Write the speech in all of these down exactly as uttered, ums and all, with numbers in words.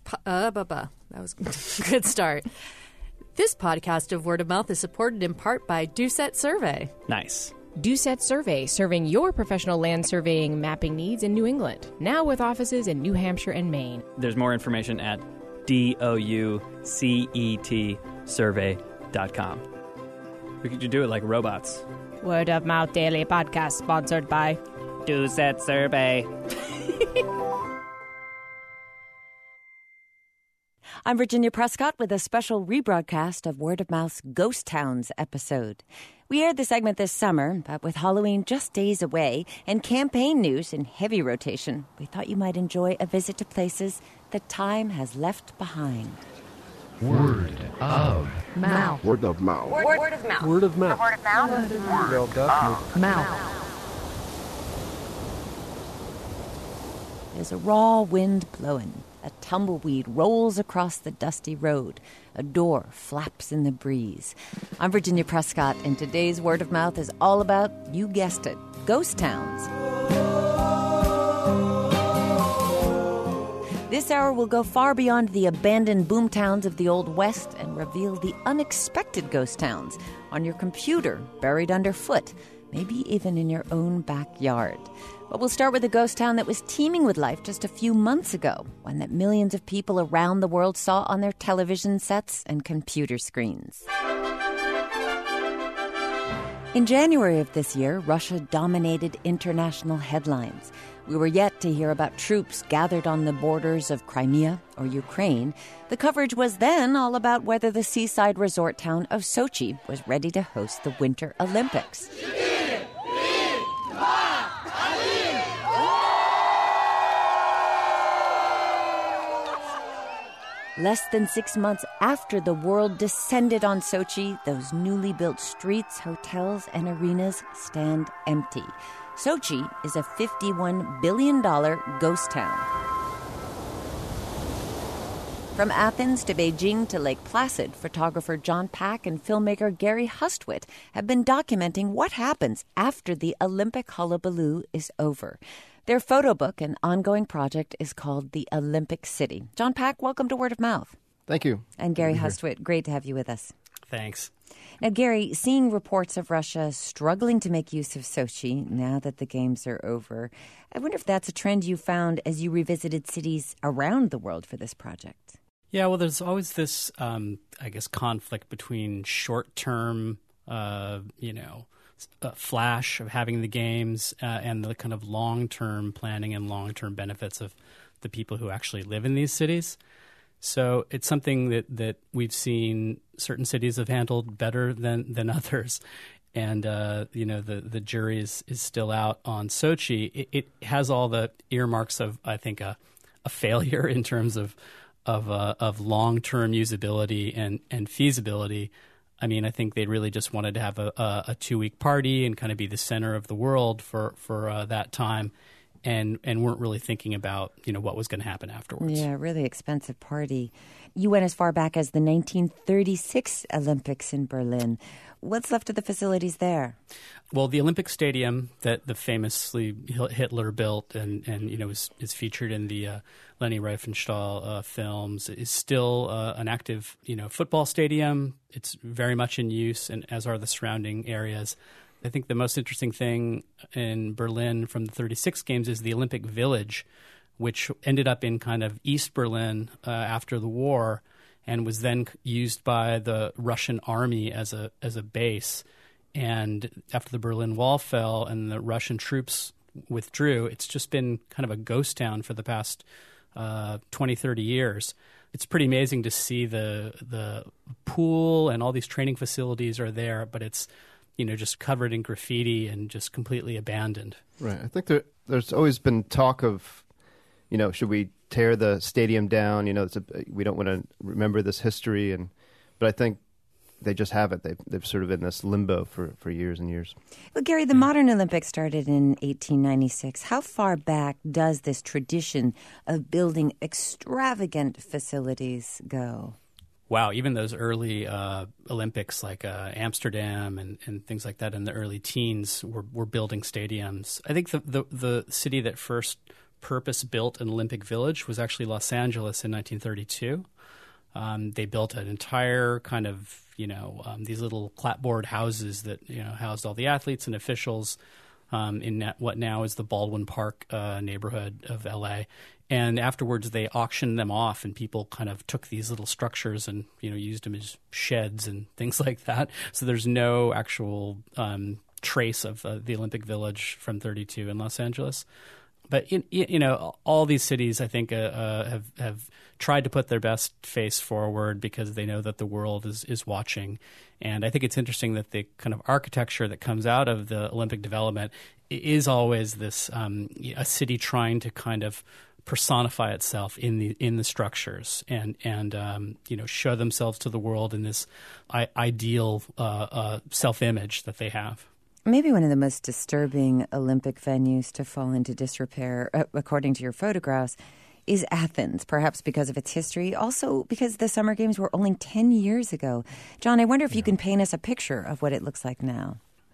po- uh, buh, buh. That was a good start. This podcast of Word of Mouth is supported in part by Doucette Survey. Nice. Doucette Survey, serving your professional land surveying mapping needs in New England. Now with offices in New Hampshire and Maine. There's more information at D O U C E T survey dot com. We could do it like robots. Word of Mouth Daily Podcast, sponsored by Doucette Survey. I'm Virginia Prescott with a special rebroadcast of Word of Mouth's Ghost Towns episode. We aired the segment this summer, but with Halloween just days away and campaign news in heavy rotation, we thought you might enjoy a visit to places that time has left behind. Word of Mouth. Word of mouth. Word, word of mouth. Word of mouth. Word of mouth. Word of mouth. Mouth. Mouth. There's a raw wind blowing. A tumbleweed rolls across the dusty road. A door flaps in the breeze. I'm Virginia Prescott, and today's Word of Mouth is all about, you guessed it, ghost towns. This hour will go far beyond the abandoned boom towns of the Old West and reveal the unexpected ghost towns on your computer, buried underfoot, maybe even in your own backyard. But we'll start with a ghost town that was teeming with life just a few months ago, one that millions of people around the world saw on their television sets and computer screens. In January of this year, Russia dominated international headlines. We were yet to hear about troops gathered on the borders of Crimea or Ukraine. The coverage was then all about whether the seaside resort town of Sochi was ready to host the Winter Olympics. Less than six months after the world descended on Sochi, those newly built streets, hotels, and arenas stand empty. Sochi is a fifty-one billion dollars ghost town. From Athens to Beijing to Lake Placid, photographer John Pack and filmmaker Gary Hustwit have been documenting what happens after the Olympic hullabaloo is over. Their photo book and ongoing project is called The Olympic City. John Pack, welcome to Word of Mouth. Thank you. And Gary Hustwit, great to have you with us. Thanks. Now, Gary, seeing reports of Russia struggling to make use of Sochi now that the games are over, I wonder if that's a trend you found as you revisited cities around the world for this project. Yeah, well, there's always this, um, I guess, conflict between short-term, uh, you know, uh, flash of having the games uh, and the kind of long-term planning and long-term benefits of the people who actually live in these cities. So it's something that, that we've seen certain cities have handled better than, than others. And, uh, you know, the, the jury is, is still out on Sochi. It, it has all the earmarks of, I think, a, a failure in terms of of, uh, of long-term usability and, and feasibility. I mean, I think they really just wanted to have a, a, a two-week party and kind of be the center of the world for, for uh, that time. And and weren't really thinking about, you know, what was going to happen afterwards. Yeah, really expensive party. You went as far back as the nineteen thirty-six Olympics in Berlin. What's left of the facilities there? Well, the Olympic Stadium that the famously Hitler built and, and you know, is, is featured in the uh, Leni Riefenstahl uh, films is still uh, an active, you know, football stadium. It's very much in use, and as are the surrounding areas. I think the most interesting thing in Berlin from the thirty-six games is the Olympic Village, which ended up in kind of East Berlin uh, after the war and was then used by the Russian army as a as a base. And after the Berlin Wall fell and the Russian troops withdrew, it's just been kind of a ghost town for the past uh, twenty, thirty years. It's pretty amazing to see the the pool and all these training facilities are there, but it's you know, just covered in graffiti and just completely abandoned. Right. I think there, there's always been talk of, you know, should we tear the stadium down? You know, it's a, we don't want to remember this history. and But I think they just haven't. They've, they've sort of been in this limbo for, for years and years. Well, Gary, the modern Olympics started in eighteen ninety-six. How far back does this tradition of building extravagant facilities go? Wow, even those early uh, Olympics like uh, Amsterdam and, and things like that in the early teens were, were building stadiums. I think the, the, the city that first purpose-built an Olympic Village was actually Los Angeles in nineteen thirty-two. Um, they built an entire kind of, you know, um, these little clapboard houses that, you know, housed all the athletes and officials um, in na- what now is the Baldwin Park uh, neighborhood of L A. And afterwards, they auctioned them off, and people kind of took these little structures and, you know, used them as sheds and things like that. So there's no actual um, trace of uh, the Olympic Village from thirty-two in Los Angeles. But, in, you know, all these cities, I think, uh, uh, have have tried to put their best face forward because they know that the world is, is watching. And I think it's interesting that the kind of architecture that comes out of the Olympic development is always this um, a city trying to kind of personify itself in the in the structures and and um, you know, show themselves to the world in this I- ideal uh, uh, self-image that they have. Maybe one of the most disturbing Olympic venues to fall into disrepair, uh, according to your photographs, is Athens, perhaps because of its history, also because the Summer Games were only ten years ago. John, I wonder if yeah. you can paint us a picture of what it looks like now.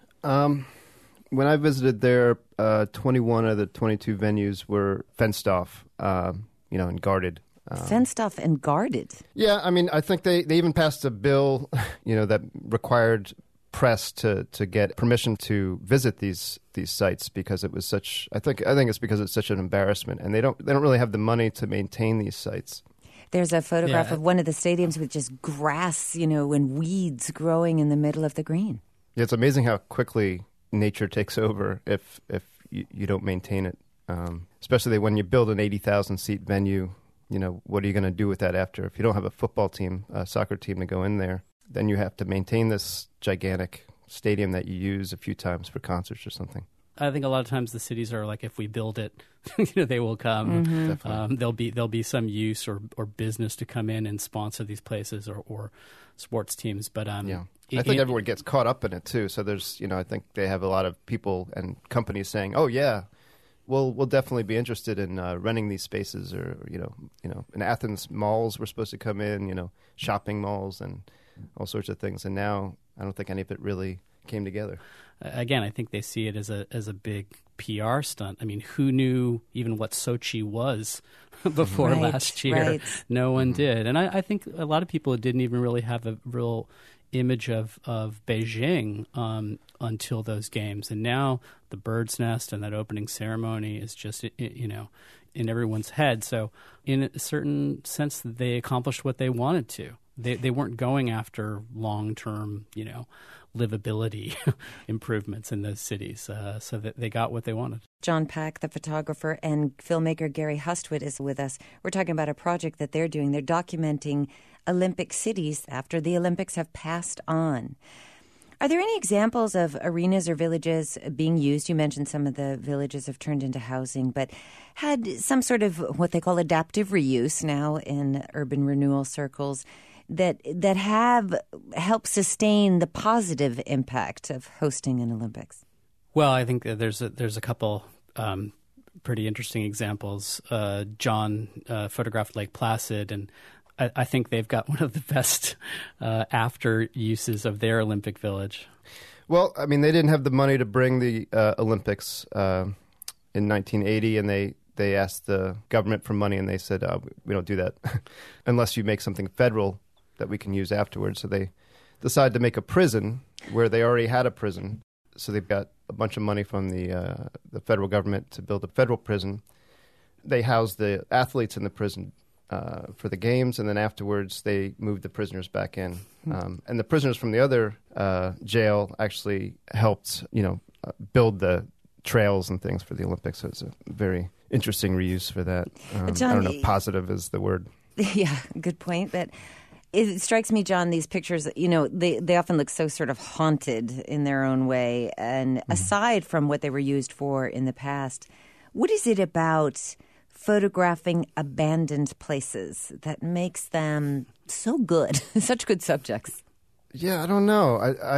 Um, when I visited there, uh, twenty-one of the twenty-two venues were fenced off, uh, you know, and guarded. Um, fenced off and guarded? Yeah, I mean, I think they, they even passed a bill, you know, that required press to, to get permission to visit these these sites because it was such. I think I think it's because it's such an embarrassment, and they don't they don't really have the money to maintain these sites. There's a photograph yeah. of one of the stadiums with just grass, you know, and weeds growing in the middle of the green. Yeah, it's amazing how quickly nature takes over if if you, you don't maintain it. Um, especially when you build an eighty thousand seat venue, you know, what are you going to do with that after? If you don't have a football team, a soccer team to go in there, then you have to maintain this gigantic stadium that you use a few times for concerts or something. I think a lot of times the cities are like, if we build it, you know, they will come. Mm-hmm. Um, there'll be there'll be some use or, or business to come in and sponsor these places or, or sports teams. But um, yeah, it, I think it, everyone gets caught up in it too. So there's, you know, I think they have a lot of people and companies saying, "Oh yeah, we'll we'll definitely be interested in uh, renting these spaces." Or you know, you know, in Athens, malls were supposed to come in, you know, shopping malls and all sorts of things. And now I don't think any of it really came together. Again, I think they see it as a as a big P R stunt. I mean, who knew even what Sochi was before right, last year? Right. No one did. And I, I think a lot of people didn't even really have a real image of, of Beijing um, until those games. And now the bird's nest and that opening ceremony is just, you know, in everyone's head. So in a certain sense, they accomplished what they wanted to. They they weren't going after long-term, you know, livability improvements in those cities, uh, so that they got what they wanted. John Pack, the photographer, and filmmaker Gary Hustwit is with us. We're talking about a project that they're doing. They're documenting Olympic cities after the Olympics have passed on. Are there any examples of arenas or villages being used? You mentioned some of the villages have turned into housing, but had some sort of what they call adaptive reuse now in urban renewal circles that that have helped sustain the positive impact of hosting an Olympics? Well, I think that there's a, there's a couple um, pretty interesting examples. Uh, John uh, photographed Lake Placid, and I, I think they've got one of the best uh, after uses of their Olympic Village. Well, I mean, they didn't have the money to bring the uh, Olympics uh, in nineteen eighty, and they, they asked the government for money, and they said, uh, we don't do that unless you make something federal that we can use afterwards. So they decided to make a prison where they already had a prison. So they've got a bunch of money from the uh, the federal government to build a federal prison. They housed the athletes in the prison uh, for the games, and then afterwards they moved the prisoners back in. Um, and the prisoners from the other uh, jail actually helped, you know, uh, build the trails and things for the Olympics. So it's a very interesting reuse for that. Um, John, I don't know if positive is the word. Yeah, good point. But it strikes me, John, these pictures, you know, they, they often look so sort of haunted in their own way. And mm-hmm. aside from what they were used for in the past, what is it about photographing abandoned places that makes them so good, such good subjects? Yeah, I don't know. I,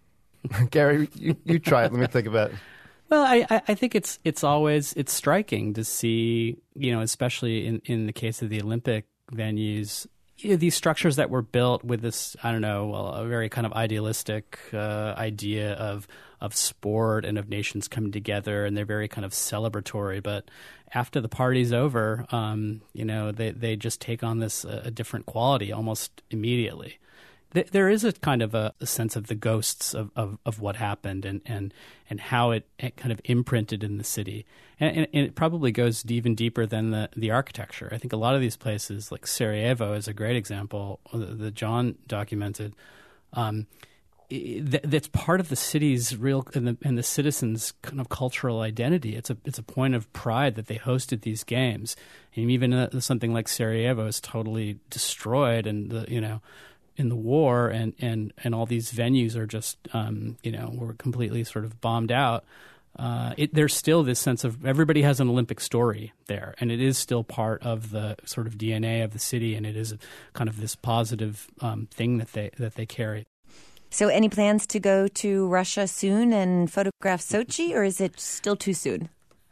I Gary, you, you try it. Let me think about it. Well, I, I think it's it's always it's striking to see, you know, especially in, in the case of the Olympic venues, you know, these structures that were built with this, I don't know, well, a very kind of idealistic uh, idea of of sport and of nations coming together, and they're very kind of celebratory. But after the party's over, um, you know, they, they just take on this uh, a different quality almost immediately. Th- there is a kind of a, a sense of the ghosts of, of, of what happened and, and, and how it, it kind of imprinted in the city. And, and, and it probably goes even deeper than the, the architecture. I think a lot of these places, like Sarajevo is a great example that John documented. Um, That, that's part of the city's real and the, and the citizens' kind of cultural identity. It's a it's a point of pride that they hosted these games, and even uh, something like Sarajevo is totally destroyed, and the you know, in the war, and, and, and all these venues are just um, you know were completely sort of bombed out. Uh, it, there's still this sense of everybody has an Olympic story there, and it is still part of the sort of D N A of the city, and it is a, kind of this positive um, thing that they that they carry. So any plans to go to Russia soon and photograph Sochi, or is it still too soon?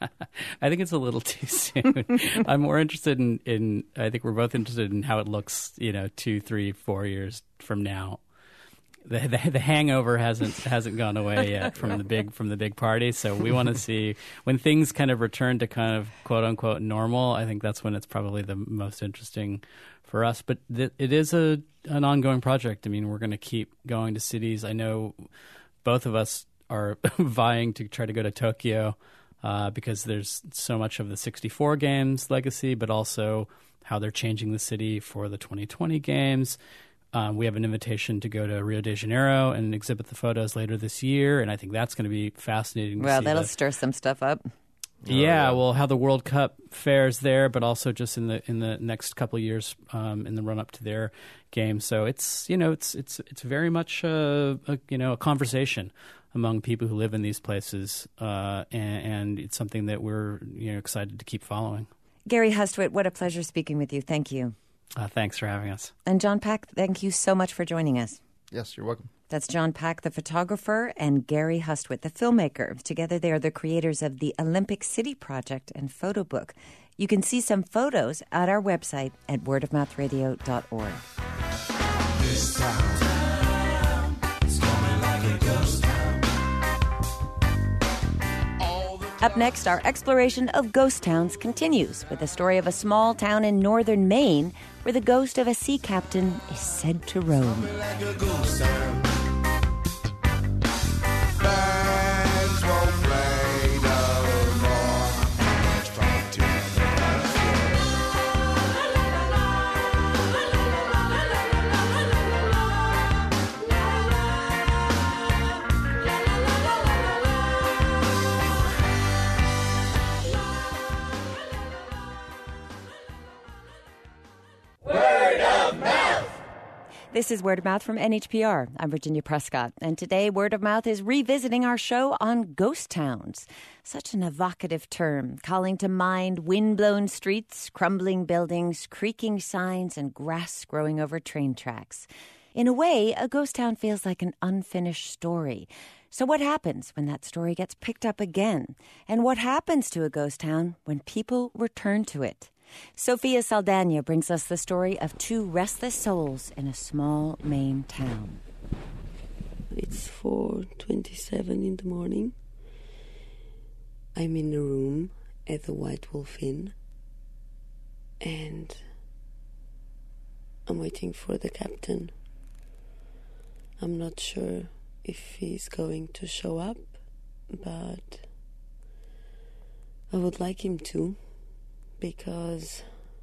I think it's a little too soon. I'm more interested in, in, I think we're both interested in how it looks, you know, two, three, four years from now. The, the, the hangover hasn't hasn't gone away yet from the big from the big party. So we want to see when things kind of return to kind of quote unquote normal. I think that's when it's probably the most interesting for us. But th- it is a an ongoing project. I mean, we're going to keep going to cities. I know both of us are vying to try to go to Tokyo uh, because there's so much of the sixty-four games legacy, but also how they're changing the city for the twenty twenty games. Um, we have an invitation to go to Rio de Janeiro and exhibit the photos later this year, and I think that's going to be fascinating. To well, see that'll the, stir some stuff up. Yeah, yeah, well, how the World Cup fares there, but also just in the in the next couple of years um, in the run up to their game. So it's you know it's it's it's very much a, a you know a conversation among people who live in these places, uh, and, and it's something that we're you know excited to keep following. Gary Hustwit, what a pleasure speaking with you. Thank you. Uh, thanks for having us. And John Pack, thank you so much for joining us. Yes, you're welcome. That's John Pack, the photographer, and Gary Hustwit, the filmmaker. Together, they are the creators of the Olympic City Project and photo book. You can see some photos at our website at word of mouth radio dot org. This town is coming like a ghost town. Up next, our exploration of ghost towns continues with the story of a small town in northern Maine where the ghost of a sea captain is said to roam. Like a ghost town. Bands won't play no more. Let's try to This is Word of Mouth from N H P R. I'm Virginia Prescott, and today Word of Mouth is revisiting our show on ghost towns. Such an evocative term, calling to mind wind-blown streets, crumbling buildings, creaking signs, and grass growing over train tracks. In a way, a ghost town feels like an unfinished story. So what happens when that story gets picked up again? And what happens to a ghost town when people return to it? Sophia Saldana brings us the story of two restless souls in a small Maine town. It's four twenty-seven in the morning. I'm in a room at the White Wolf Inn, and I'm waiting for the captain. I'm not sure if he's going to show up, but I would like him to. Because,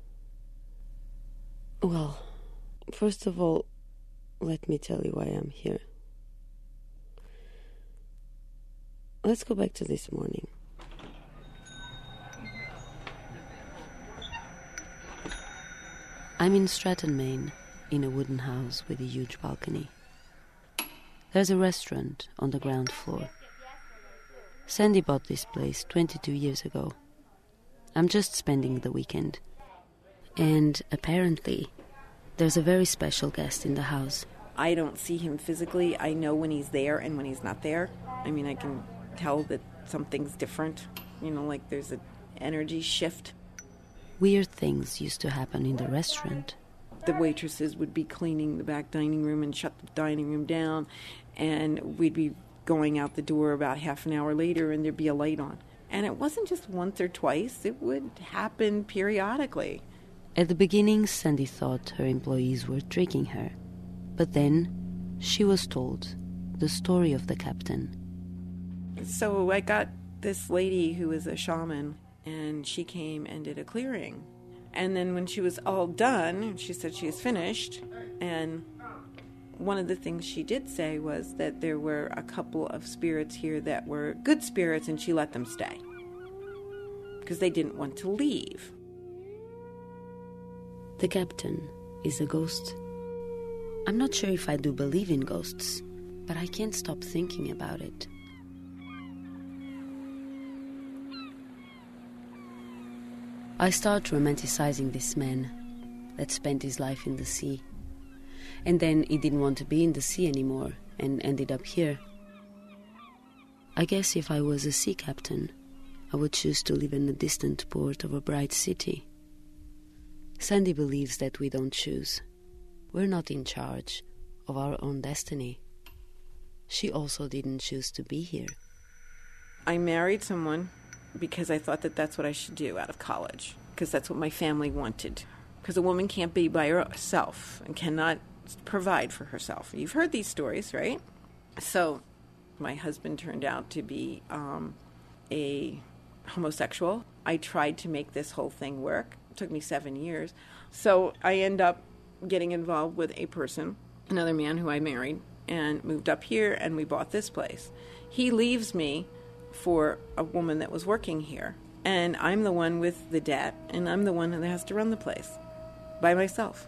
well, first of all, let me tell you why I'm here. Let's go back to this morning. I'm in Stratton, Maine, in a wooden house with a huge balcony. There's a restaurant on the ground floor. Sandy bought this place twenty-two years ago. I'm just spending the weekend. And apparently, there's a very special guest in the house. I don't see him physically. I know when he's there and when he's not there. I mean, I can tell that something's different. You know, like there's an energy shift. Weird things used to happen in the restaurant, the waitresses would be cleaning the back dining room and shut the dining room down, and we'd be going out the door about half an hour later and there'd be a light on. And it wasn't just once or twice, it would happen periodically. At the beginning, Sandy thought her employees were tricking her. But then she was told the story of the captain. So I got this lady who was a shaman, and she came and did a clearing. And then when she was all done, she said she was finished, and one of the things she did say was that there were a couple of spirits here that were good spirits, and she let them stay because they didn't want to leave. The captain is a ghost. I'm not sure if I do believe in ghosts, but I can't stop thinking about it. I start romanticizing this man that spent his life in the sea. And then he didn't want to be in the sea anymore and ended up here. I guess if I was a sea captain, I would choose to live in the distant port of a bright city. Sandy believes that we don't choose. We're not in charge of our own destiny. She also didn't choose to be here. I married someone because I thought that that's what I should do out of college, because that's what my family wanted. Because a woman can't be by herself and cannot provide for herself. You've heard these stories, right? So my husband turned out to be um, a homosexual. I tried to make this whole thing work. It took me seven years. So I end up getting involved with a person, another man who I married, and moved up here, and we bought this place. He leaves me for a woman that was working here, and I'm the one with the debt, and I'm the one that has to run the place by myself.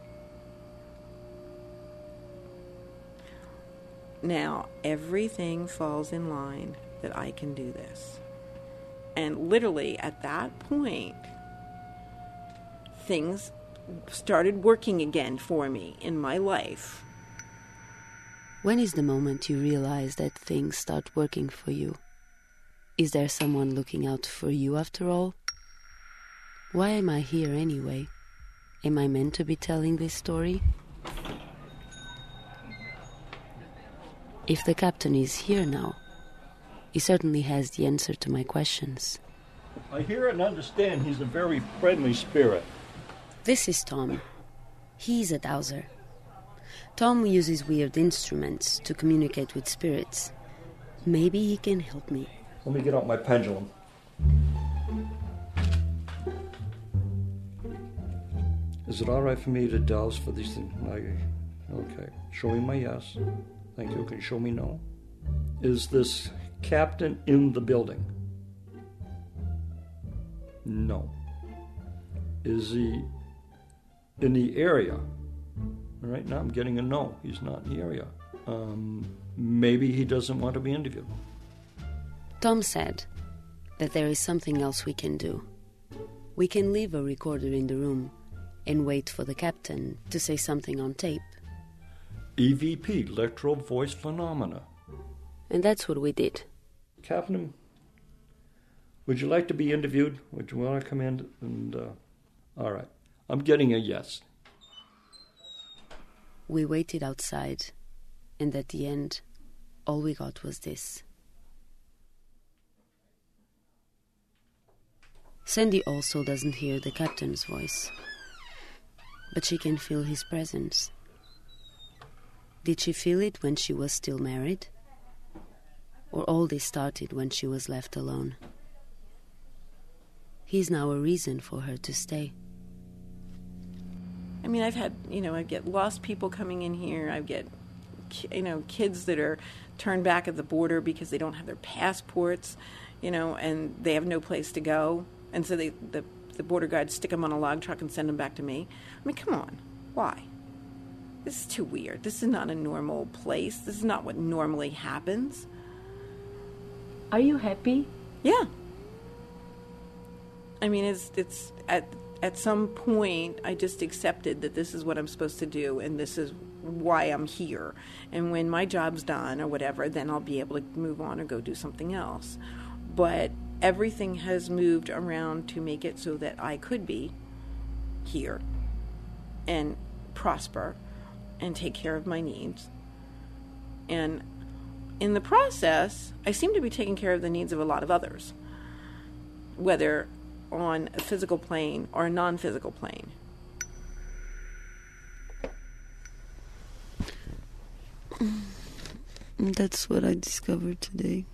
Now, everything falls in line that I can do this. And literally at that point, things started working again for me in my life. When is the moment you realize that things start working for you? Is there someone looking out for you after all? Why am I here anyway? Am I meant to be telling this story? If the captain is here now, he certainly has the answer to my questions. I hear and understand he's a very friendly spirit. This is Tom. He's a dowser. Tom uses weird instruments to communicate with spirits. Maybe he can help me. Let me get out my pendulum. Is it all right for me to douse for these things? I, okay. Show me my yes. Thank you. Can you show me no? Is this captain in the building? No. Is he in the area? Right now I'm getting a no. He's not in the area. Um, maybe he doesn't want to be interviewed. Tom said that there is something else we can do. We can leave a recorder in the room and wait for the captain to say something on tape. E V P, electro voice phenomena. And that's what we did. Captain, would you like to be interviewed? Would you want to come in? And uh, all right, I'm getting a yes. We waited outside, and at the end, all we got was this. Sandy also doesn't hear the captain's voice, but she can feel his presence. Did she feel it when she was still married? Or all this started when she was left alone? He's now a reason for her to stay. I mean, I've had, you know, I get lost people coming in here. I get, you know, kids that are turned back at the border because they don't have their passports, you know, and they have no place to go. And so they, the, the border guards stick them on a log truck and send them back to me. I mean, come on. Why? This is too weird. This is not a normal place. This is not what normally happens. Are you happy? Yeah. I mean, it's it's at at some point I just accepted that this is what I'm supposed to do and this is why I'm here. And when my job's done or whatever, then I'll be able to move on or go do something else. But everything has moved around to make it so that I could be here and prosper and take care of my needs. And in the process, I seem to be taking care of the needs of a lot of others, whether on a physical plane or a non-physical plane. That's what I discovered today.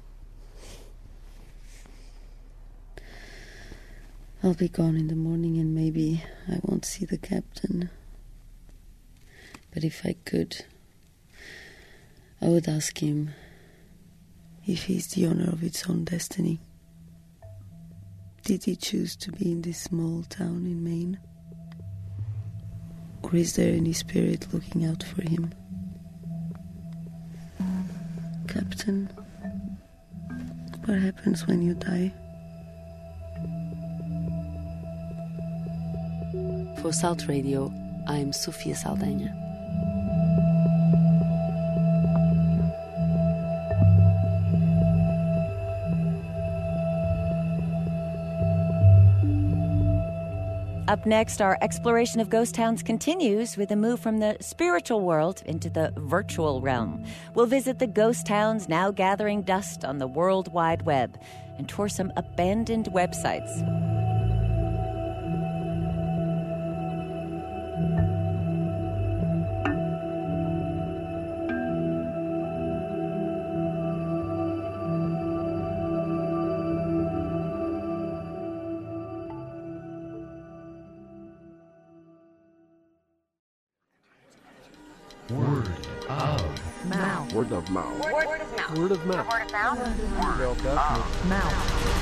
I'll be gone in the morning and maybe I won't see the captain. But if I could, I would ask him if he's the owner of its own destiny. Did he choose to be in this small town in Maine? Or is there any spirit looking out for him? Captain, what happens when you die? For Salt Radio, I'm Sofia Saldanha. Up next, our exploration of ghost towns continues with a move from the spiritual world into the virtual realm. We'll visit the ghost towns now gathering dust on the World Wide Web and tour some abandoned websites. Word of mouth. Word of mouth. Word, word of mouth. Word of mouth. Word of mouth. Word of mouth. Mouth.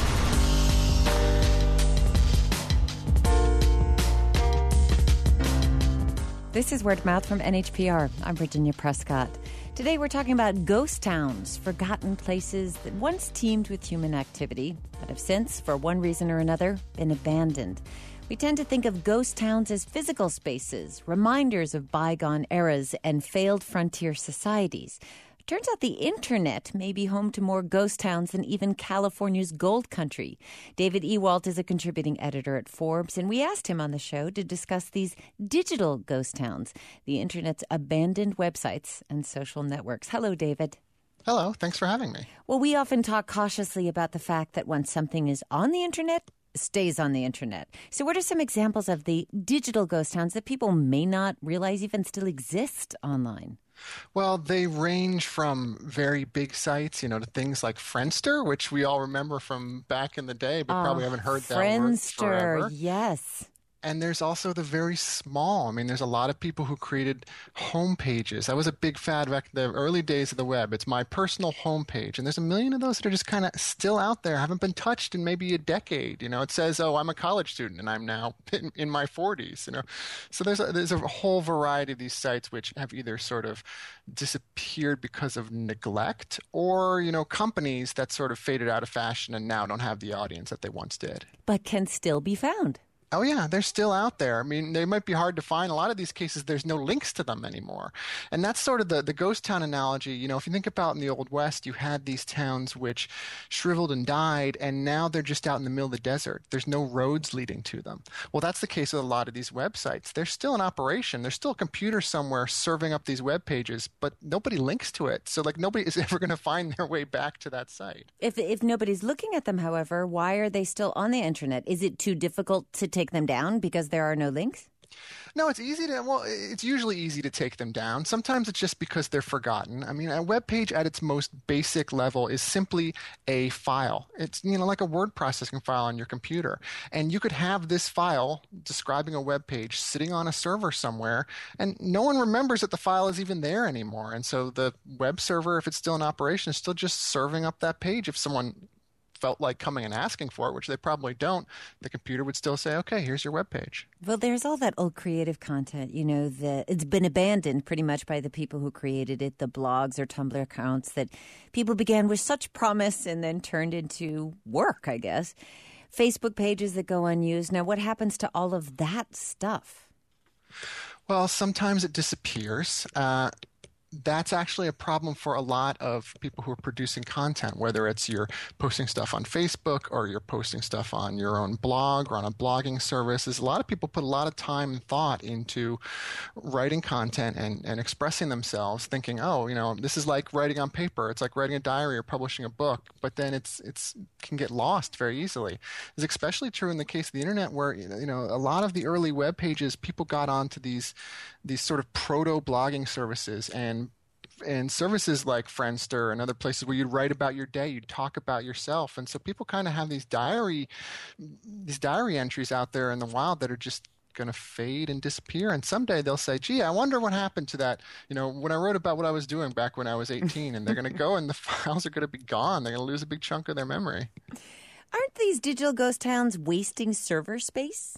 This is Word of Mouth from N H P R. I'm Virginia Prescott. Today we're talking about ghost towns, forgotten places that once teemed with human activity, but have since, for one reason or another, been abandoned. We tend to think of ghost towns as physical spaces, reminders of bygone eras and failed frontier societies. Turns out the internet may be home to more ghost towns than even California's gold country. David Ewalt is a contributing editor at Forbes, and we asked him on the show to discuss these digital ghost towns, the internet's abandoned websites and social networks. Hello, David. Hello. Thanks for having me. Well, we often talk cautiously about the fact that once something is on the internet, stays on the internet. So what are some examples of the digital ghost towns that people may not realize even still exist online? Well, they range from very big sites, you know, to things like Friendster, which we all remember from back in the day, but oh, probably haven't heard that word Friendster, forever. Yes. And there's also the very small. I mean, there's a lot of people who created home pages. That was a big fad back in the early days of the web. It's my personal home page. And there's a million of those that are just kind of still out there, haven't been touched in maybe a decade. You know, it says, oh, I'm a college student and I'm now in, in my forties, you know. So there's a, there's a whole variety of these sites which have either sort of disappeared because of neglect or, you know, companies that sort of faded out of fashion and now don't have the audience that they once did. But can still be found. Oh, yeah, they're still out there. I mean, they might be hard to find. A lot of these cases, there's no links to them anymore. And that's sort of the, the ghost town analogy. You know, if you think about in the Old West, you had these towns which shriveled and died, and now they're just out in the middle of the desert. There's no roads leading to them. Well, that's the case with a lot of these websites. They're still in operation. There's still a computer somewhere serving up these web pages, but nobody links to it. So, like, nobody is ever going to find their way back to that site. If, if nobody's looking at them, however, why are they still on the internet? Is it too difficult to take them down because there are no links? No, it's easy to, well, it's usually easy to take them down. Sometimes it's just because they're forgotten. I mean, a web page at its most basic level is simply a file. It's, you know, like a word processing file on your computer. And you could have this file describing a web page sitting on a server somewhere, and no one remembers that the file is even there anymore. And so the web server, if it's still in operation, is still just serving up that page. If someone felt like coming and asking for it, which they probably don't, the computer would still say, okay, here's your webpage. Well, there's all that old creative content, you know, that it's been abandoned pretty much by the people who created it, the blogs or Tumblr accounts that people began with such promise and then turned into work, I guess. Facebook pages that go unused. Now, what happens to all of that stuff? Well, sometimes it disappears. Uh, that's actually a problem for a lot of people who are producing content, whether it's you're posting stuff on Facebook or you're posting stuff on your own blog or on a blogging service. Is a lot of people put a lot of time and thought into writing content and, and expressing themselves, thinking, oh, you know, this is like writing on paper. It's like writing a diary or publishing a book, but then it's it's can get lost very easily. It's especially true in the case of the internet, where you know a lot of the early web pages, people got onto these these sort of proto blogging services and and services like Friendster and other places where you'd write about your day, you'd talk about yourself, and so people kind of have these diary these diary entries out there in the wild that are just going to fade and disappear. And someday they'll say, gee, I wonder what happened to that, you know, when I wrote about what I was doing back when I was eighteen. And they're going to go and the files are going to be gone. They're going to lose a big chunk of their memory. Aren't these digital ghost towns wasting server space?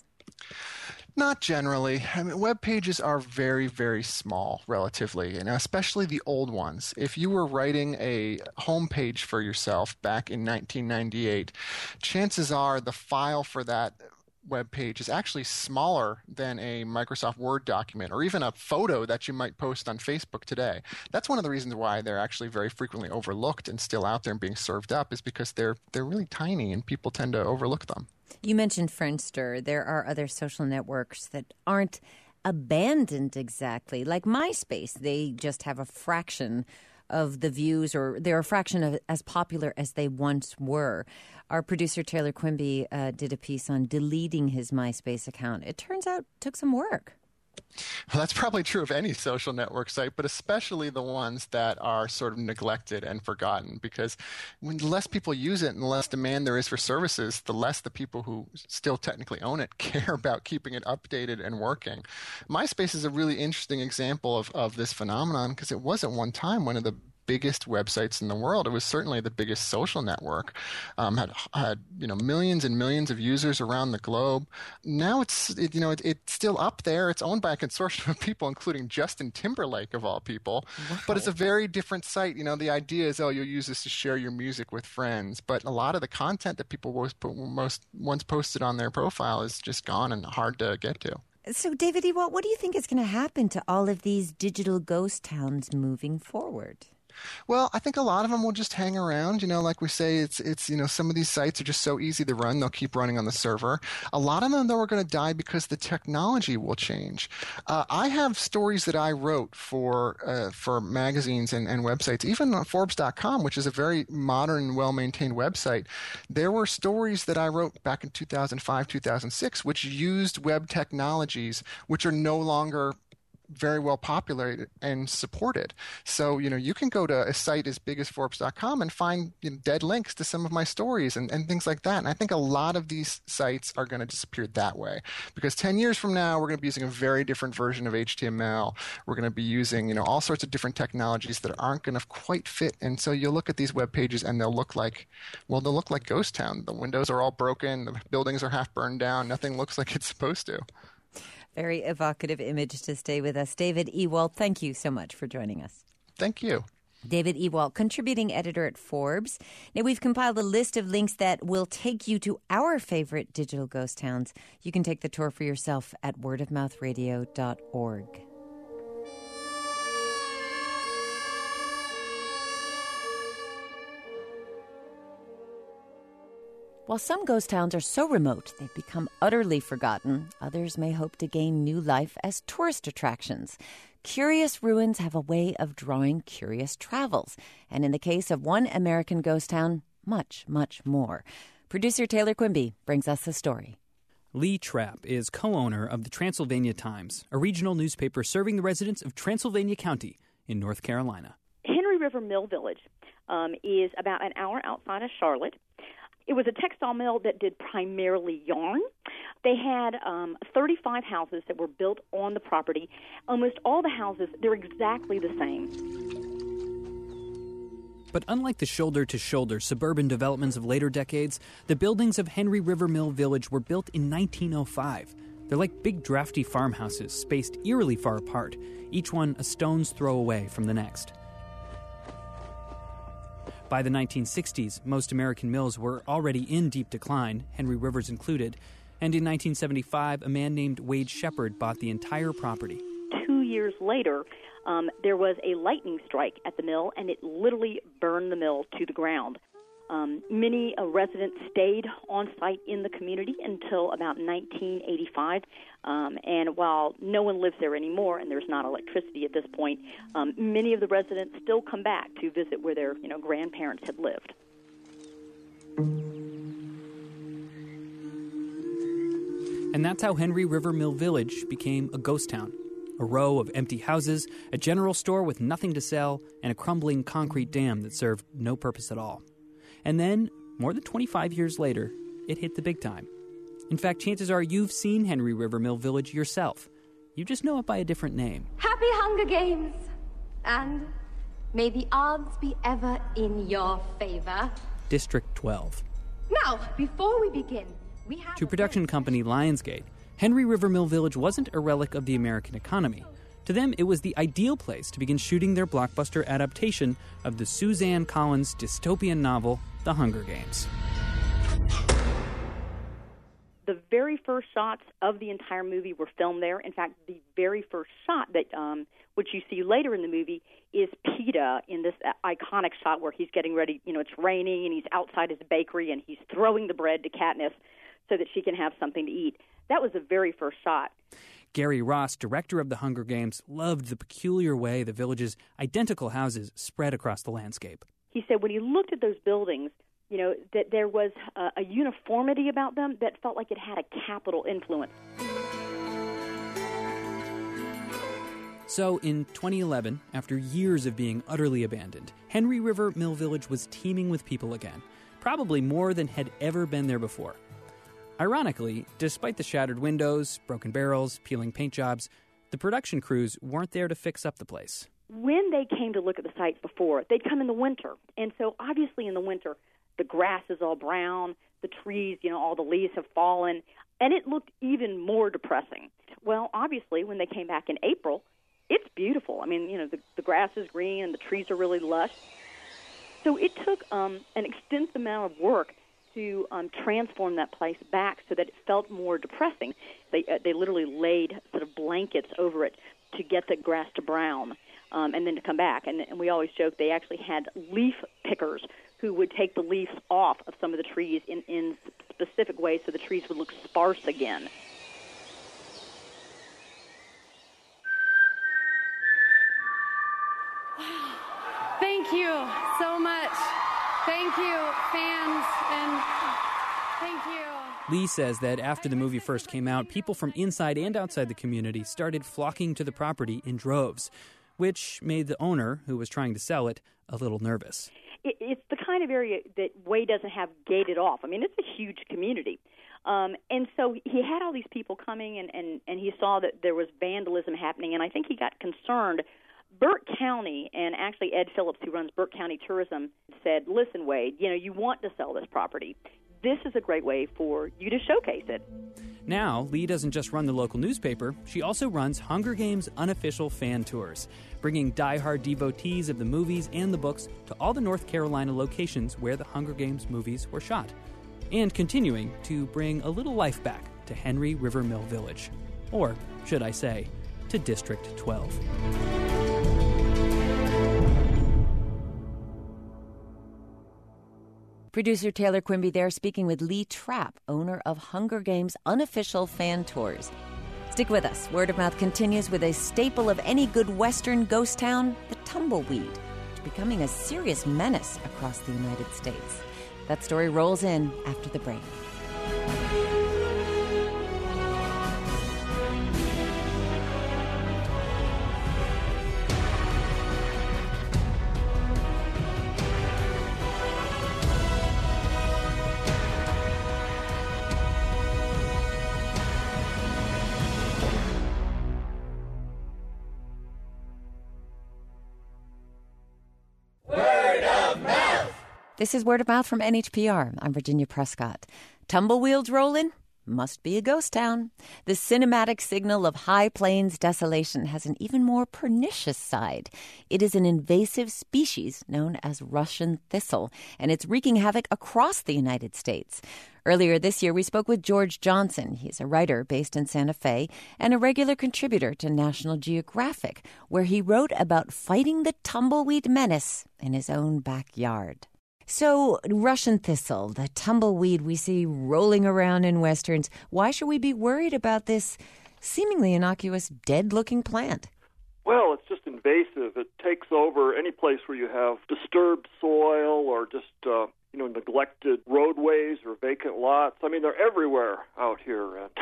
Not generally. I mean, web pages are very, very small relatively, and especially the old ones. If you were writing a homepage for yourself back in nineteen ninety-eight, chances are the file for that web page is actually smaller than a Microsoft Word document or even a photo that you might post on Facebook today. That's one of the reasons why they're actually very frequently overlooked and still out there and being served up, is because they're they're really tiny and people tend to overlook them. You mentioned Friendster. There are other social networks that aren't abandoned exactly, like MySpace. They just have a fraction of the views, or they're a fraction of as popular as they once were. Our producer Taylor Quimby uh, did a piece on deleting his MySpace account. It turns out it took some work. Well, that's probably true of any social network site, but especially the ones that are sort of neglected and forgotten, because when the less people use it and the less demand there is for services, the less the people who still technically own it care about keeping it updated and working. MySpace is a really interesting example of, of this phenomenon, because it was at one time one of the biggest websites in the world. It was certainly the biggest social network. Um, had had you know millions and millions of users around the globe. Now it's it, you know it, it's still up there. It's owned by a consortium of people, including Justin Timberlake of all people. Wow. But it's a very different site. You know, the idea is, oh, you'll use this to share your music with friends. But a lot of the content that people most, most once posted on their profile is just gone and hard to get to. So, David Ewalt, what do you think is going to happen to all of these digital ghost towns moving forward? Well, I think a lot of them will just hang around. You know, like we say, it's, it's you know, some of these sites are just so easy to run, they'll keep running on the server. A lot of them, though, are going to die because the technology will change. Uh, I have stories that I wrote for uh, for magazines and, and websites, even on Forbes dot com, which is a very modern, well-maintained website. There were stories that I wrote back in two thousand five, two thousand six, which used web technologies which are no longer very well populated and supported. So, you know, you can go to a site as big as Forbes dot com and find you know, dead links to some of my stories and, and things like that. And I think a lot of these sites are going to disappear that way, because ten years from now, we're going to be using a very different version of H T M L. We're going to be using, you know, all sorts of different technologies that aren't going to quite fit. And so you'll look at these web pages and they'll look like, well, they'll look like Ghost Town. The windows are all broken. The buildings are half burned down. Nothing looks like it's supposed to. Very evocative image to stay with us. David Ewalt, thank you so much for joining us. Thank you. David Ewalt, contributing editor at Forbes. Now, we've compiled a list of links that will take you to our favorite digital ghost towns. You can take the tour for yourself at word of mouth radio dot org. While some ghost towns are so remote they've become utterly forgotten, others may hope to gain new life as tourist attractions. Curious ruins have a way of drawing curious travels, and in the case of one American ghost town, much, much more. Producer Taylor Quimby brings us the story. Lee Trapp is co-owner of the Transylvania Times, a regional newspaper serving the residents of Transylvania County in North Carolina. Henry River Mill Village um, is about an hour outside of Charlotte. It was a textile mill that did primarily yarn. They had um, thirty-five houses that were built on the property. Almost all the houses, they're exactly the same. But unlike the shoulder-to-shoulder suburban developments of later decades, the buildings of Henry River Mill Village were built in nineteen oh five. They're like big drafty farmhouses spaced eerily far apart, each one a stone's throw away from the next. By the nineteen sixties, most American mills were already in deep decline, Henry River's included, and in nineteen seventy-five, a man named Wade Shepard bought the entire property. two years later, um, there was a lightning strike at the mill, and it literally burned the mill to the ground. Um, many uh, residents stayed on site in the community until about nineteen eighty-five, um, and while no one lives there anymore and there's not electricity at this point, um, many of the residents still come back to visit where their you know grandparents had lived. And that's how Henry River Mill Village became a ghost town. A row of empty houses, a general store with nothing to sell, and a crumbling concrete dam that served no purpose at all. And then, more than twenty-five years later, it hit the big time. In fact, chances are you've seen Henry River Mill Village yourself. You just know it by a different name. Happy Hunger Games! And may the odds be ever in your favor. District twelve. Now, before we begin, we have... To production company Lionsgate, Henry River Mill Village wasn't a relic of the American economy. To them, it was the ideal place to begin shooting their blockbuster adaptation of the Suzanne Collins dystopian novel, The Hunger Games. The very first shots of the entire movie were filmed there. In fact, the very first shot that, um, which you see later in the movie, is PETA in this iconic shot where he's getting ready. You know, it's raining and he's outside his bakery and he's throwing the bread to Katniss so that she can have something to eat. That was the very first shot. Gary Ross, director of The Hunger Games, loved the peculiar way the village's identical houses spread across the landscape. He said when he looked at those buildings, you know, that there was a, a uniformity about them that felt like it had a capital influence. So in twenty eleven, after years of being utterly abandoned, Henry River Mill Village was teeming with people again, probably more than had ever been there before. Ironically, despite the shattered windows, broken barrels, peeling paint jobs, the production crews weren't there to fix up the place. When they came to look at the site before, they'd come in the winter. And so obviously in the winter, the grass is all brown, the trees, you know, all the leaves have fallen, and it looked even more depressing. Well, obviously, when they came back in April, it's beautiful. I mean, you know, the, the grass is green and the trees are really lush. So it took um, an extensive amount of work to um, transform that place back so that it felt more depressing. They uh, they literally laid sort of blankets over it to get the grass to brown, um, and then to come back. And, and we always joke they actually had leaf pickers who would take the leaves off of some of the trees in, in specific ways so the trees would look sparse again. Thank you so much. Thank you, fans, and thank you. Lee says that after the movie first came out, people from inside and outside the community started flocking to the property in droves, which made the owner, who was trying to sell it, a little nervous. It, it's the kind of area that Way doesn't have gated off. I mean, it's a huge community. Um, and so he had all these people coming, and, and, and he saw that there was vandalism happening, and I think he got concerned. Burke County, and actually Ed Phillips, who runs Burke County Tourism, said, listen, Wade, you know, you want to sell this property. This is a great way for you to showcase it. Now, Lee doesn't just run the local newspaper. She also runs Hunger Games unofficial fan tours, bringing diehard devotees of the movies and the books to all the North Carolina locations where the Hunger Games movies were shot, and continuing to bring a little life back to Henry River Mill Village. Or, should I say, to District twelve. Producer Taylor Quimby there speaking with Lee Trapp, owner of Hunger Games unofficial fan tours. Stick with us. Word of mouth continues with a staple of any good Western ghost town, the tumbleweed, becoming a serious menace across the United States. That story rolls in after the break. This is Word of Mouth from N H P R. I'm Virginia Prescott. Tumbleweeds rolling? must be a ghost town. The cinematic signal of high plains desolation has an even more pernicious side. It is an invasive species known as Russian thistle, and it's wreaking havoc across the United States. Earlier this year, we spoke with George Johnson. He's a writer based in Santa Fe and a regular contributor to National Geographic, where he wrote about fighting the tumbleweed menace in his own backyard. So, Russian thistle, the tumbleweed we see rolling around in westerns, why should we be worried about this seemingly innocuous, dead-looking plant? Well, it's just invasive. It takes over any place where you have disturbed soil or just, uh, you know, neglected roadways or vacant lots. I mean, they're everywhere out here. And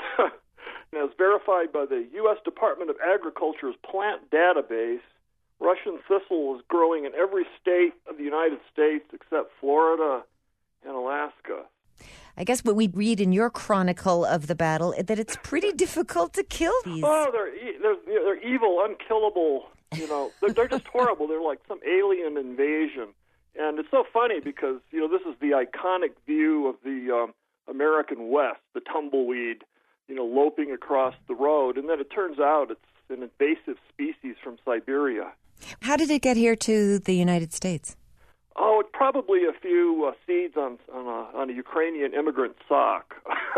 as verified by the U S Department of Agriculture's plant database, Russian thistle is growing in every state of the United States except Florida and Alaska. I guess what we read in your chronicle of the battle that it's pretty difficult to kill these. Oh, they're e- they're, they're evil, unkillable. You know, they're, they're just horrible. They're like some alien invasion, and it's so funny because you know this is the iconic view of the um, American West, the tumbleweed, you know, loping across the road, and then it turns out it's an invasive species from Siberia. How did it get here to the United States? Oh, probably a few uh, seeds on on a, on a Ukrainian immigrant sock. uh,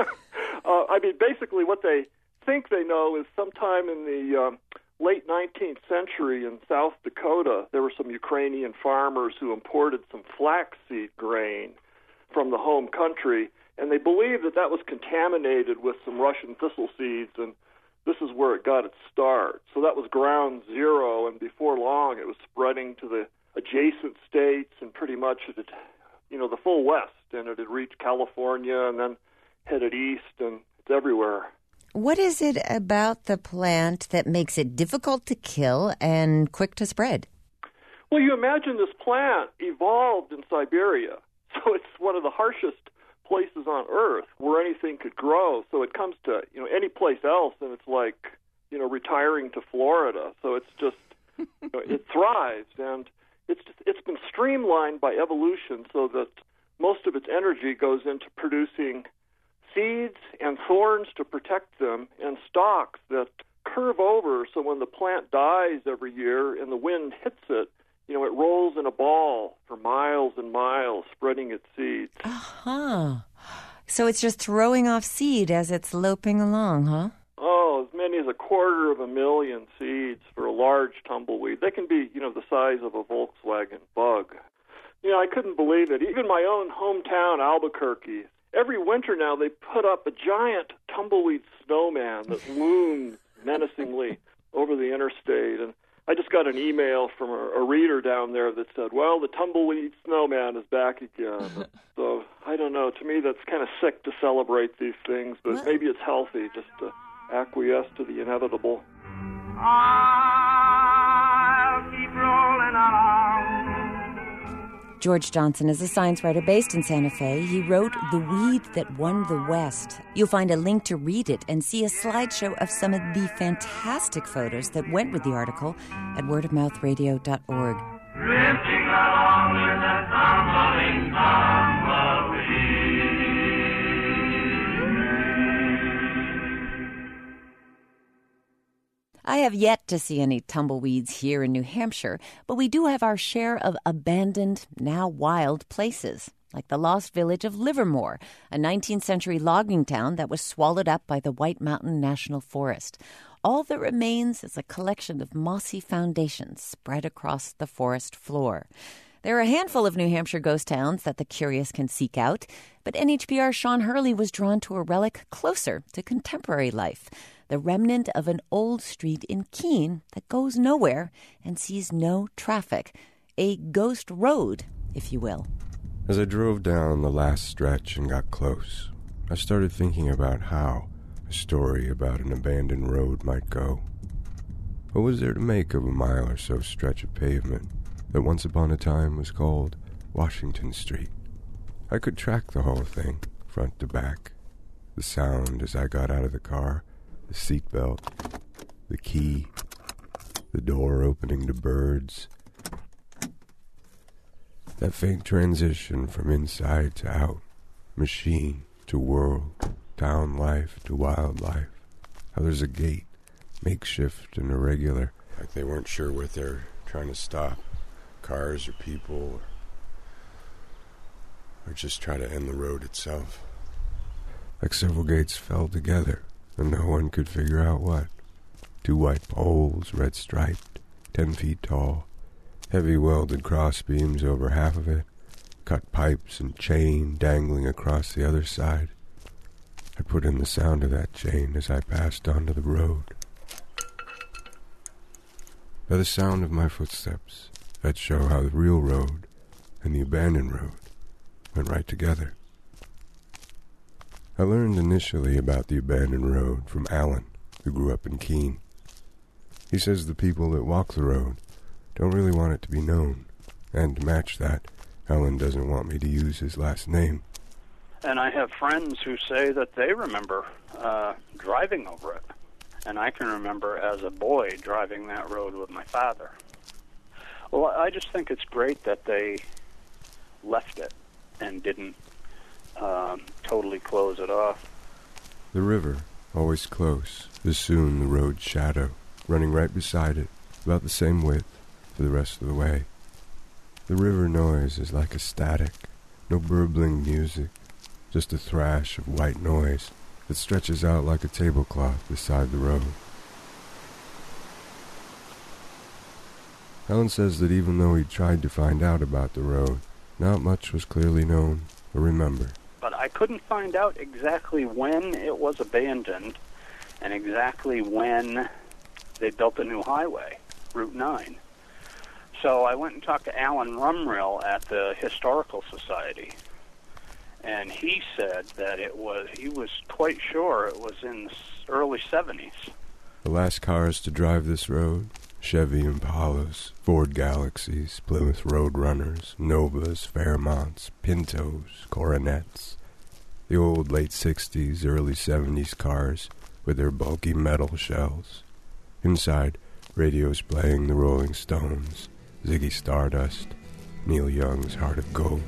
I mean, basically what they think they know is sometime in the um, late nineteenth century in South Dakota, there were some Ukrainian farmers who imported some flaxseed grain from the home country, and they believed that that was contaminated with some Russian thistle seeds, and this is where it got its start. So that was ground zero, and before long it was spreading to the adjacent states and pretty much, it, you know, the full West, and it had reached California and then headed east, and it's everywhere. What is it about the plant that makes it difficult to kill and quick to spread? Well, you imagine this plant evolved in Siberia, so it's one of the harshest places on Earth where anything could grow. So it comes to, you know, any place else, and it's like, you know, retiring to Florida. So it's just, you know, it thrives, and it's just, it's been streamlined by evolution so that most of its energy goes into producing seeds and thorns to protect them, and stalks that curve over, so when the plant dies every year and the wind hits it, you know, it rolls in a ball for miles and miles, spreading its seeds. Uh-huh. So it's just throwing off seed as it's loping along, huh? Oh, as many as a quarter of a million seeds for a large tumbleweed. They can be, you know, the size of a Volkswagen Bug. You know, I couldn't believe it. Even my own hometown, Albuquerque, every winter now they put up a giant tumbleweed snowman that looms menacingly over the interstate. And I just got an email from a, a reader down there that said, well, the tumbleweed snowman is back again. So, I don't know. To me, that's kind of sick to celebrate these things, but what? Maybe it's healthy just to acquiesce to the inevitable. I'll keep rolling along. George Johnson is a science writer based in Santa Fe. He wrote The Weed That Won the West. You'll find a link to read it and see a slideshow of some of the fantastic photos that went with the article at word of mouth radio dot org. Drifting along with the tumbling tumbleweed. I have yet to see any tumbleweeds here in New Hampshire, but we do have our share of abandoned, now wild places, like the lost village of Livermore, a nineteenth century logging town that was swallowed up by the White Mountain National Forest. All that remains is a collection of mossy foundations spread across the forest floor. There are a handful of New Hampshire ghost towns that the curious can seek out, but N H P R's Sean Hurley was drawn to a relic closer to contemporary life, the remnant of an old street in Keene that goes nowhere and sees no traffic. A ghost road, if you will. As I drove down the last stretch and got close, I started thinking about how a story about an abandoned road might go. What was there to make of a mile or so stretch of pavement that once upon a time was called Washington Street? I could track the whole thing, front to back. The sound as I got out of the car, the seatbelt, the key, the door opening to birds. That faint transition from inside to out, machine to world, town life to wildlife. How there's a gate, makeshift and irregular, like they weren't sure what they're trying to stop, cars or people, or, or just try to end the road itself. Like several gates fell together, and no one could figure out what. Two white poles, red striped, ten feet tall, heavy welded cross beams over half of it, cut pipes and chain dangling across the other side. I put in the sound of that chain as I passed onto the road. By the sound of my footsteps, I'd show how the real road and the abandoned road went right together. I learned initially about the abandoned road from Alan, who grew up in Keene. He says the people that walk the road don't really want it to be known, and to match that, Alan doesn't want me to use his last name. And I have friends who say that they remember uh, driving over it. And I can remember as a boy driving that road with my father. Well, I just think it's great that they left it and didn't um, totally close it off. The river, always close, is soon the road's shadow, running right beside it, about the same width for the rest of the way. The river noise is like a static, no burbling music, just a thrash of white noise that stretches out like a tablecloth beside the road. Alan says that even though he tried to find out about the road, not much was clearly known or remembered. But I couldn't find out exactly when it was abandoned and exactly when they built a new highway, Route nine. So I went and talked to Alan Rumrill at the Historical Society, and he said that it was, he was quite sure it was in the early seventies. The last cars to drive this road, Chevy Impalas, Ford Galaxies, Plymouth Roadrunners, Novas, Fairmonts, Pintos, Coronets. The old late sixties, early seventies cars with their bulky metal shells. Inside, radios playing the Rolling Stones, Ziggy Stardust, Neil Young's Heart of Gold.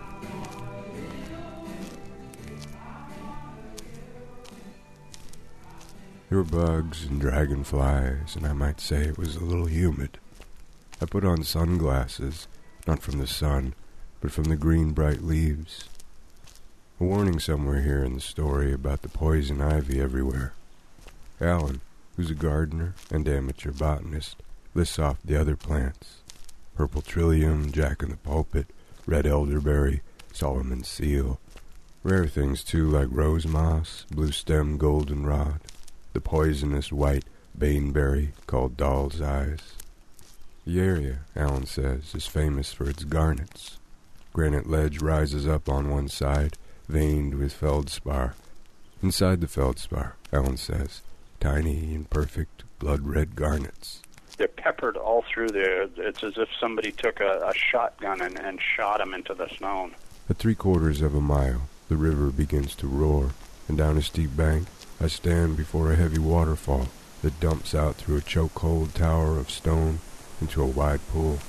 There were bugs and dragonflies, and I might say it was a little humid. I put on sunglasses, not from the sun, but from the green bright leaves. A warning somewhere here in the story about the poison ivy everywhere. Alan, who's a gardener and amateur botanist, lists off the other plants. Purple trillium, jack-in-the-pulpit, red elderberry, Solomon's seal. Rare things, too, like rose moss, blue-stem goldenrod. The poisonous white baneberry called doll's eyes. The area, Alan says, is famous for its garnets. Granite ledge rises up on one side, veined with feldspar. Inside the feldspar, Alan says, tiny and perfect blood-red garnets. They're peppered all through there. It's as if somebody took a, a shotgun and, and shot them into the stone. At three-quarters of a mile, the river begins to roar, and down a steep bank, I stand before a heavy waterfall that dumps out through a chokehold tower of stone into a wide pool.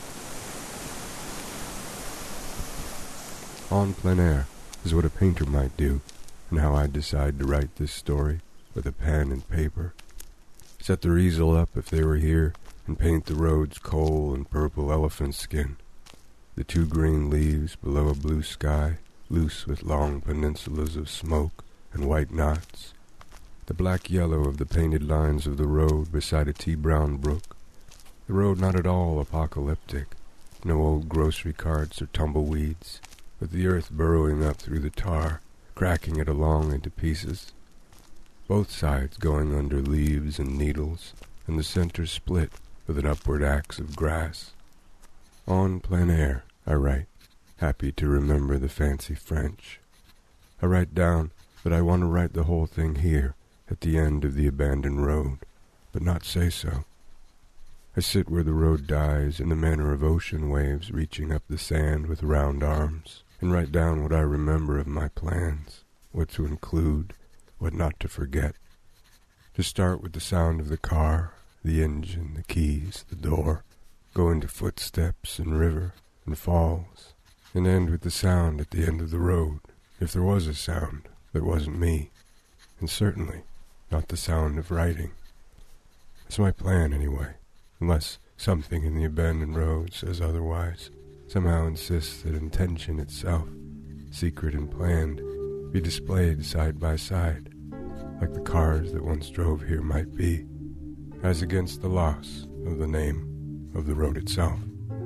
En plein air is what a painter might do, and how I'd decide to write this story with a pen and paper. Set their easel up if they were here, and paint the roads coal and purple elephant skin. The two green leaves below a blue sky, loose with long peninsulas of smoke and white knots. The black-yellow of the painted lines of the road beside a tea-brown brook. The road not at all apocalyptic, no old grocery carts or tumbleweeds, but the earth burrowing up through the tar, cracking it along into pieces. Both sides going under leaves and needles, and the center split with an upward axe of grass. En plein air, I write, happy to remember the fancy French. I write down that I want to write the whole thing here, at the end of the abandoned road, but not say so. I sit where the road dies in the manner of ocean waves reaching up the sand with round arms, and write down what I remember of my plans, what to include, what not to forget. To start with the sound of the car, the engine, the keys, the door, go into footsteps and river and falls, and end with the sound at the end of the road, if there was a sound, that wasn't me, and certainly not the sound of writing. That's my plan, anyway, unless something in the abandoned road says otherwise, somehow insists that intention itself, secret and planned, be displayed side by side, like the cars that once drove here might be, as against the loss of the name of the road itself.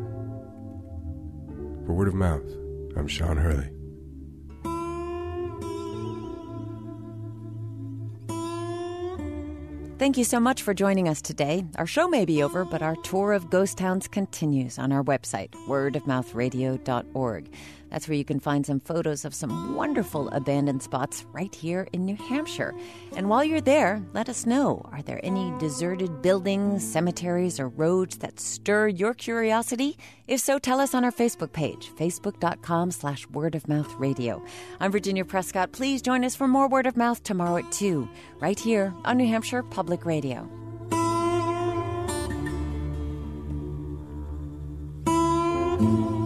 For Word of Mouth, I'm Sean Hurley. Thank you so much for joining us today. Our show may be over, but our tour of ghost towns continues on our website, word of mouth radio dot org. That's where you can find some photos of some wonderful abandoned spots right here in New Hampshire. And while you're there, let us know, are there any deserted buildings, cemeteries, or roads that stir your curiosity? If so, tell us on our Facebook page, facebook.com slash wordofmouthradio. I'm Virginia Prescott. Please join us for more Word of Mouth tomorrow at two, right here on New Hampshire Public Radio. Thank you.